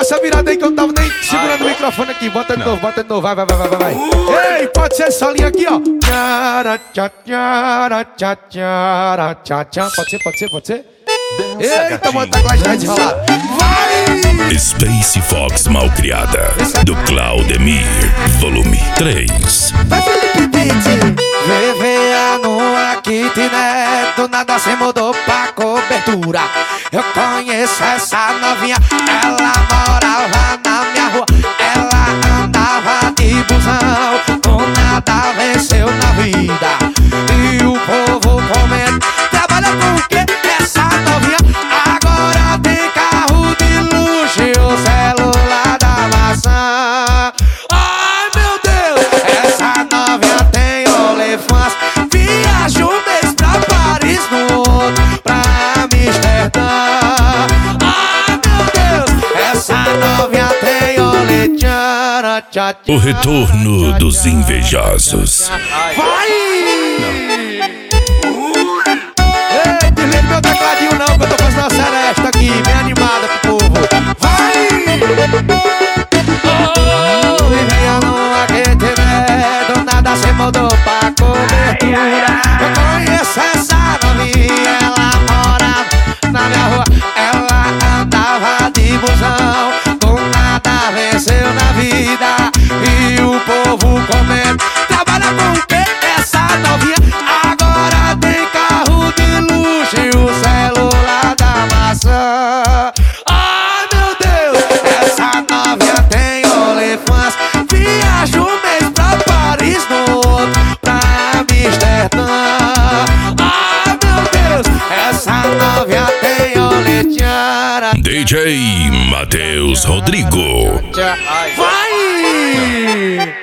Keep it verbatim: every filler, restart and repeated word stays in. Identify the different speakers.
Speaker 1: essa virada aí que eu tava nem segurando o microfone aqui. Bota de novo, bota de novo, vai, vai, vai, vai, vai. Ei, pode ser essa linha aqui, ó. Tchara, tchá, tchara, tchá, tchara, tchá, tchá. Pode ser, pode ser, pode ser? Eita, mano, tá com a desenrolada. Vai!
Speaker 2: Space Fox Malcriada, do Claudemir, volume três.
Speaker 1: Vai, Felipe Pitti. Vivia numa kitnet, do nada se mudou pra cobertura. Eu conheço essa novinha, ela morava na minha rua. Ela andava de busão, com nada venceu na vida. E o povo comenta, trabalha com o quê? Essa novinha agora tem carro de luxo e o celular da maçã. Ai meu Deus, essa novinha tem OnlyFans. Viaja um mês pra Paris, no outro pra Amsterdã. Ai meu Deus, essa novinha tem OnlyFans.
Speaker 2: O retorno dos invejosos.
Speaker 1: Vai! Ei, desliga meu tecladinho não, que eu tô fazendo uma seresta aqui, bem animada pro povo. Vai! Oh, vivia numa kitnet, do nada se mudou pra cobertura. Eu conheço essa novinha, ela morava na minha rua. Ela andava de busão, com nada venceu na vida. E o povo comenta, trabalha com o quê? Essa novinha agora tem carro de luxo e o celular da maçã. Ai meu Deus, essa novinha tem OnlyFans. Viaja um mês pra Paris, no outro pra Amsterdã. Ai meu Deus, essa novinha tem OnlyFans.
Speaker 2: D J Matheus Rodrigo.
Speaker 1: Vai!